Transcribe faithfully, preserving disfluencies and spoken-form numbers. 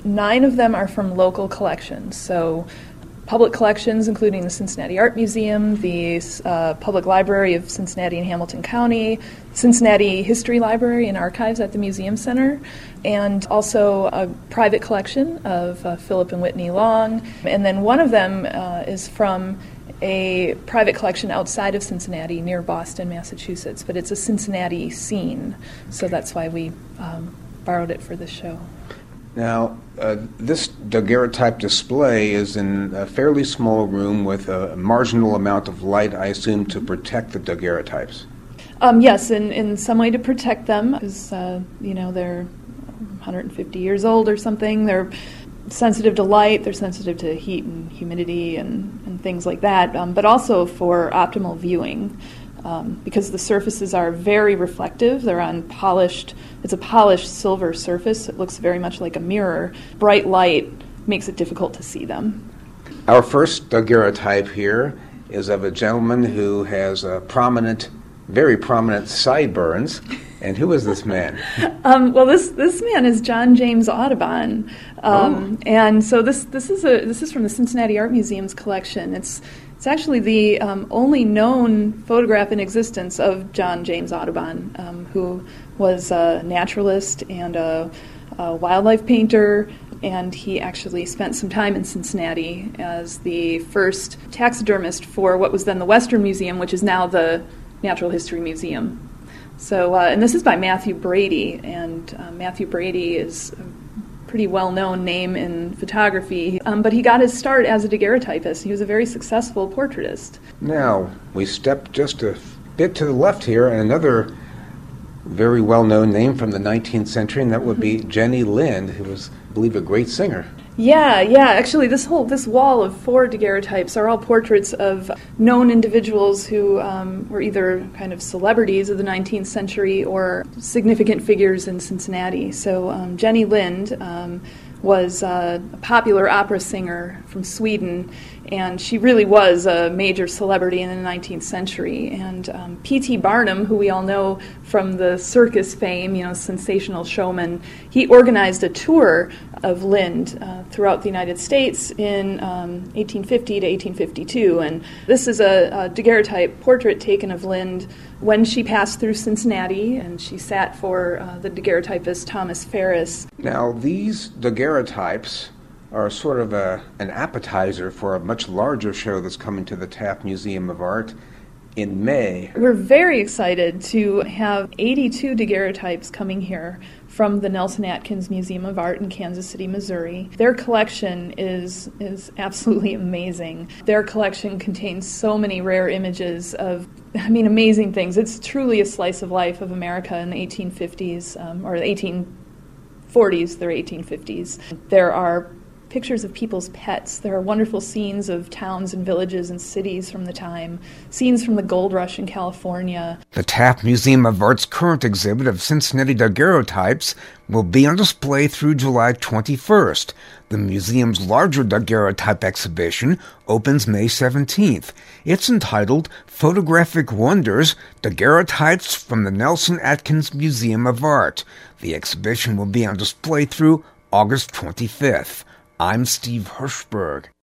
Nine of them are from local collections, so public collections, including the Cincinnati Art Museum, the uh, Public Library of Cincinnati and Hamilton County, Cincinnati History Library and Archives at the Museum Center, and also a private collection of uh, Philip and Whitney Long. And then one of them uh, is from a private collection outside of Cincinnati near Boston, Massachusetts, but it's a Cincinnati scene, so that's why we um, borrowed it for this show. Now, uh, this daguerreotype display is in a fairly small room with a marginal amount of light, I assume, to protect the daguerreotypes. Um, yes, in, in some way to protect them, because, uh, you know, they're one hundred fifty years old or something. They're sensitive to light, they're sensitive to heat and humidity and, and things like that, um, but also for optimal viewing. Um, because the surfaces are very reflective. They're on polished, it's a polished silver surface. It looks very much like a mirror. Bright light makes it difficult to see them. Our first daguerreotype here is of a gentleman who has a prominent, very prominent sideburns. And who is this man? um, well, this this man is John James Audubon, um, oh. and so this this is a this is from the Cincinnati Art Museum's collection. It's It's actually the um, only known photograph in existence of John James Audubon, um, who was a naturalist and a, a wildlife painter, and he actually spent some time in Cincinnati as the first taxidermist for what was then the Western Museum, which is now the Natural History Museum. So, uh, and this is by Matthew Brady, and uh, Matthew Brady is a pretty well-known name in photography, um, but he got his start as a daguerreotypist. He was a very successful portraitist. Now, we step just a bit to the left here, and another very well-known name from the nineteenth century, and that would be Jenny Lind, who was, I believe, a great singer. Yeah, yeah. Actually, this whole this wall of four daguerreotypes are all portraits of known individuals who um, were either kind of celebrities of the nineteenth century or significant figures in Cincinnati. So um, Jenny Lind um, was uh, a popular opera singer from Sweden, and she really was a major celebrity in the nineteenth century. And um, P T Barnum, who we all know from the circus fame, you know, sensational showman, he organized a tour of Lind uh, throughout the United States in um, eighteen fifty to eighteen fifty-two. And this is a, a daguerreotype portrait taken of Lind when she passed through Cincinnati, and she sat for uh, the daguerreotypist Thomas Ferris. Now, these daguerreotypes are sort of a, an appetizer for a much larger show that's coming to the Taft Museum of Art in May. We're very excited to have eighty-two daguerreotypes coming here from the Nelson Atkins Museum of Art in Kansas City, Missouri. Their collection is is absolutely amazing. Their collection contains so many rare images of, I mean, amazing things. It's truly a slice of life of America in the eighteen fifties, um, or the eighteen forties, they're eighteen fifties. There are pictures of people's pets. There are wonderful scenes of towns and villages and cities from the time, scenes from the gold rush in California. The Taft Museum of Art's current exhibit of Cincinnati daguerreotypes will be on display through July twenty-first. The museum's larger daguerreotype exhibition opens May seventeenth. It's entitled Photographic Wonders, Daguerreotypes from the Nelson Atkins Museum of Art. The exhibition will be on display through August twenty-fifth. I'm Steve Hirschberg.